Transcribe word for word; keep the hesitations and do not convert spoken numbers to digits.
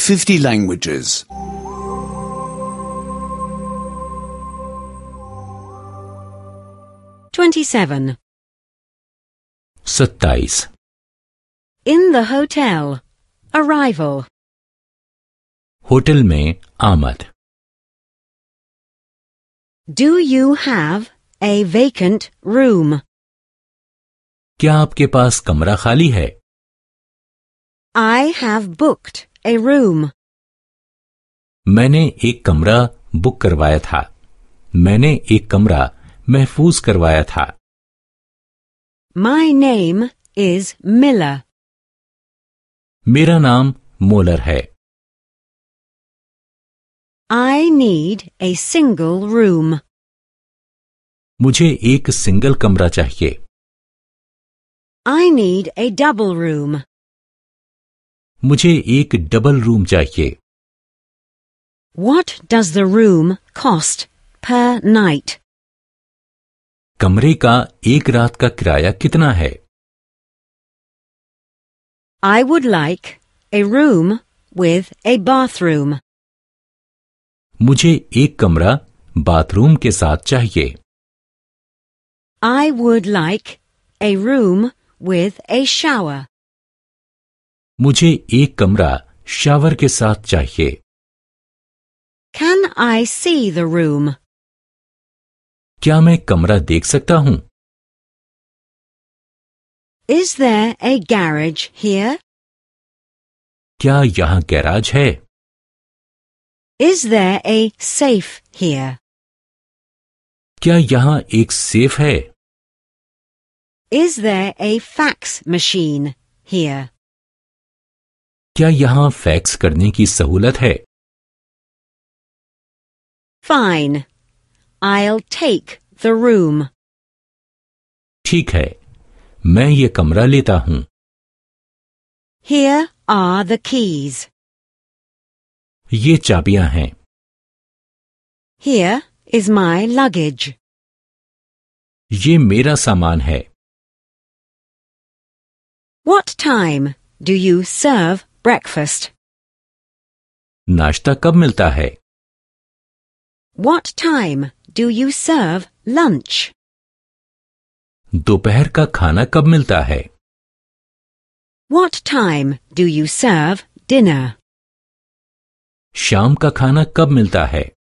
fifty languages. twenty-seven. सत्ताईस. In the hotel. Arrival. Hotel में आमद. Do you have a vacant room? क्या आपके पास कमरा खाली है? I have booked a room. मैंने एक कमरा बुक करवाया था. मैंने एक कमरा महफूज करवाया था. My name is Miller. मेरा नाम मोलर है. I need a single room. मुझे एक सिंगल कमरा चाहिए. I need a double room. मुझे एक डबल रूम चाहिए. What does the room cost per night? कमरे का एक रात का किराया कितना है? I would like a room with a bathroom. मुझे एक कमरा बाथरूम के साथ चाहिए. I would like a room with a shower. मुझे एक कमरा शावर के साथ चाहिए. Can I see the room? क्या मैं कमरा देख सकता हूँ? Is there a garage here? क्या यहाँ गैराज है? Is there a safe here? क्या यहाँ एक सेफ है? Is there a fax machine here? क्या यहाँ फैक्स करने की सहूलत है? Fine. I'll take the room. ठीक है, मैं ये कमरा लेता हूँ. Here are the keys. ये चाबियां हैं. Here is my luggage. ये मेरा सामान है. What time do you serve breakfast? नाश्ता कब मिलता है? What time do you serve lunch? दोपहर का खाना कब मिलता है? What time do you serve dinner? शाम का खाना कब मिलता है?